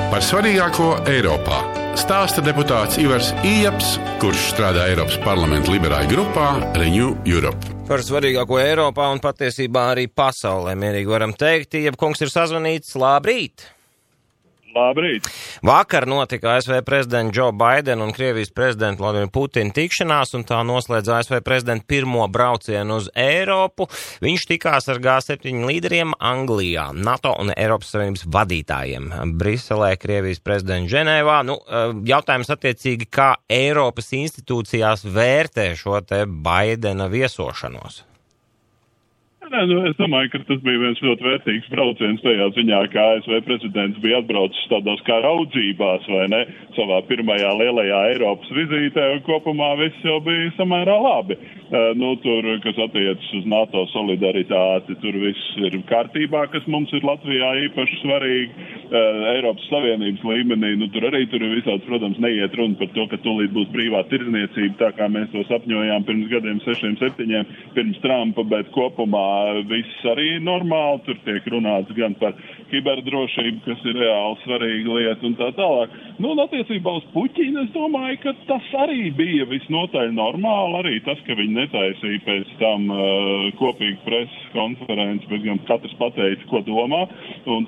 Par svarīgāko Eiropā stāsta deputāts Ivars Iejaps, kurš strādā Eiropas parlamenta liberāļu grupā Renew Europe. Par svarīgāko Eiropā un patiesībā arī pasaulē mierīgi varam teikt, Iejaps kungs ir sazvanīts. Labrīt! Labrīt! Vakar notika ASV prezidenta Joe Biden un Krievijas prezidenta Vladimira Putina tikšanās, un tā noslēdz ASV prezidenta pirmo braucienu uz Eiropu. Viņš tikās ar G7 līderiem Anglijā, NATO un Eiropas Savienības vadītājiem Briselē, Krievijas prezidenta Ženēvā. Jautājums attiecīgi, kā Eiropas institūcijās vērtē šo te Baidena viesošanos? Es domāju, ka tas bija viens ļoti vērtīgs brauciens tajā ziņā, ka ASV prezidents bija atbraucis tādās kā raudzībās, vai ne, savā pirmajā lielajā Eiropas vizītē, un kopumā viss jau bija samērā labi. Tur, kas attiecas uz NATO solidaritāti, tur viss ir kārtībā, kas mums ir Latvijā īpaši svarīgi. Eiropas Savienības līmenī, tur arī tur ir visāds, protams, neiet runa par to, ka tūlīt būs brīvā tirdzniecība, tā kā mēs to sapņojām pirms gadiem 6-7, pirms Trumpa, bet kopumā viss arī normāli, tur tiek runāts gan par kiberdrošību, kas ir reāli svarīga lieta un tā tālāk. Un attiecībā uz Puķinu, es domāju, ka tas arī bija visnotaļ normāli, arī tas, ka viņi netaisīja pēc tam kopīgi preses konferenci, bet gan katrs pateica, ko domā, un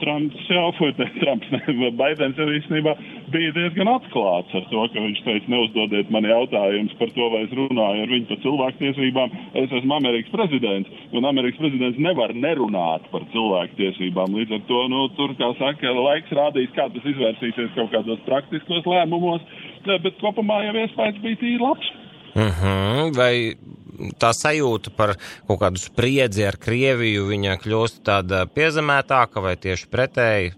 Baidens jau īstenībā bija diezgan atklāts ar to, ka viņš teica, neuzdodiet man jautājumus par to, vai es runāju ar viņu par cilvēktiesībām, es esmu Amerikas prezidents, un Amerikas prezidents nevar nerunāt par cilvēktiesībām, līdz ar to, tur, kā saka, laiks rādīs, kā tas izvērsīsies kaut kādos praktiskos lēmumos, bet kopumā jau iespējas bija tīri labs. Vai tā sajūta par kaut kādu spriedzi ar Krieviju, viņa kļūst tāda piezemētāka vai tieši pretēji?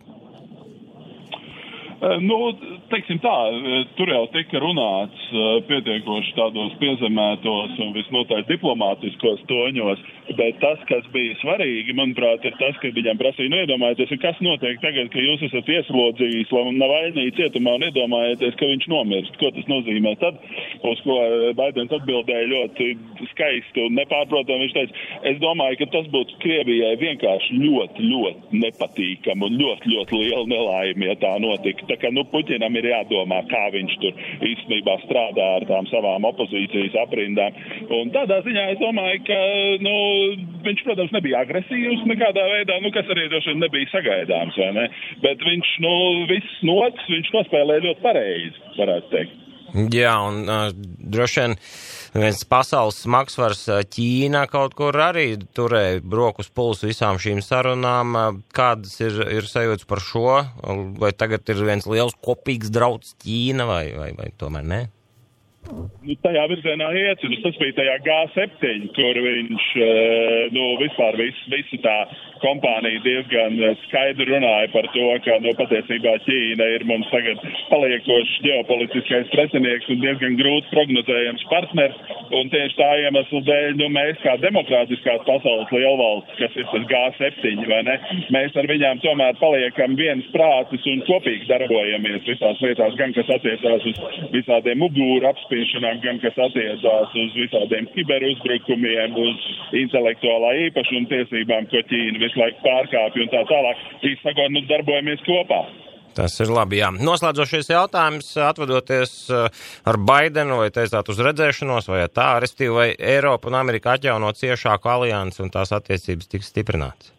Teiksim tā, tur jau tika runāts pietiekoši tādos piezemētos un visnotaļ diplomātiskos toņos, bet tas, kas bija svarīgi, manuprāt, ir tas, ka viņam prasīja, iedomājieties, kas notiek tagad, ka jūs esat ieslodzījis Navaļnī cietumā un iedomājieties, ka viņš nomirst. Ko tas nozīmē tad? Uz ko Baidens atbildēja ļoti skaisti un nepārprotami. Viņš teica, es domāju, ka tas būtu Krievijai vienkārši ļoti, ļoti nepatīkam un ļoti, ļoti liela nelaime, ja tā notika. Tā kā, Puķinam ir jādomā, kā viņš tur īstenībā strādā ar tām savām opozīcijas aprindām. Un tādā ziņā es domāju, ka, viņš, protams, nebija agresīvs nekādā veidā, kas arī droši vien nebija sagaidāms, vai ne? Bet viņš, viss nots, viņš nospēlēja ļoti pareizi, varētu teikt. Jā, un droši vien viens pasaules smagsvars Ķīna kaut kur arī turēja brokus pulsu visām šīm sarunām. Kādas ir sajūtas par šo? Vai tagad ir viens liels kopīgs drauds Ķīna vai tomēr ne? Tajā virzienā iet, tas bija tajā G7, kur viņš, vispār visu tā kompānija diezgan skaidri runāja par to, ka, patiesībā Ķīna ir mums tagad paliekošs ģeopolitiskais pretinieks un diezgan grūti prognozējams partners, un tieši tā iemesla dēļ, mēs kā demokrātiskās pasaules lielvalsts, kas ir tas G7, vai ne, mēs ar viņām tomēr paliekam viens prātis un kopīgi darbojamies visās lietās, gan kas attiecās uz visādiem ugūru apspiešanām, gan kas attiecās uz visādiem kiberuzbrukumiem, uz intelektuālā īpašuma tiesībām, ko Ķīna visu laiku pārkāpja un tā tālāk. Sakot, darbojamies kopā. Tas ir labi, jā. Noslēdzošies jautājums, atvadoties ar Baidenu, vai teicāt uz redzēšanos, vai tā, respektīvi, vai Eiropa un Amerika atjauno ciešāku aliansi un tās attiecības tiks stiprinātas?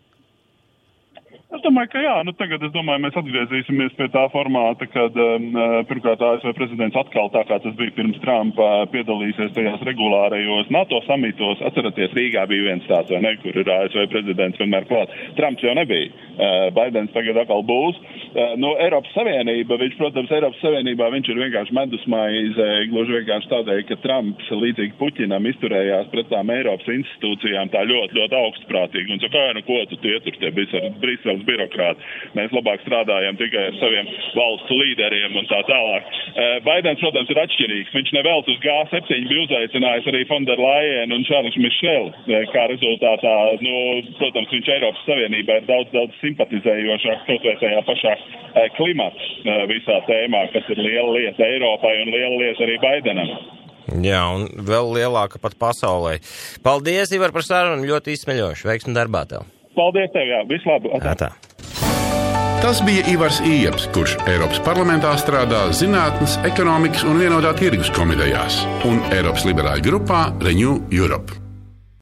Es domāju, ka jā, tagad mēs atgriezīsimies pie tā formāta, kad pirmkārt ASV prezidents atkal tā kā tas bija pirms Trumpa piedalīsies tajās regulārajos NATO samitos. Atceraties, Rīgā bija viens tāds, vai ne, kur ir ASV prezidents vienmēr klāt. Trumps jau nebija. Baidens tagad atkal būs. Eiropas Savienība, Eiropas Savienībā viņš ir vienkārši medusmaize, gluži vienkārši tādēļ, ka Trumps līdzīgi Puķinam izturējās pret tām Eiropas institūcijām tā ļoti, ļoti augstprātīgi. Un saka, ko tu tur tie Briseles birokrāti. Mēs labāk strādājam tikai ar saviem valstu līderiem un tā tālāk. Baidens, protams, ir atšķirīgs. Viņš nevelti uz G7 bija uzaicinājis arī Fonda Lajenu un Šarls Mišelu. Kā rezultātā, protams, viņš Eiropas Savienībā ir daudz simpatizējošāk kaut vai tajā pašā klimata visā tēmā, kas ir liela lieta Eiropai un liela lieta arī Baidenam. Jā, un vēl lielāka pat pasaulē. Paldies, Ivar, par sarunu, ļoti izsmeļoši. Veiksmi darbā tev. Paldies tev, jā. Visu labu. Tā. Tas bija Ivars Ieps, kurš Eiropas parlamentā strādā Zinātnes, ekonomikas un vienotā tirgus komitejās un Eiropas liberāļu grupā Renew Europe.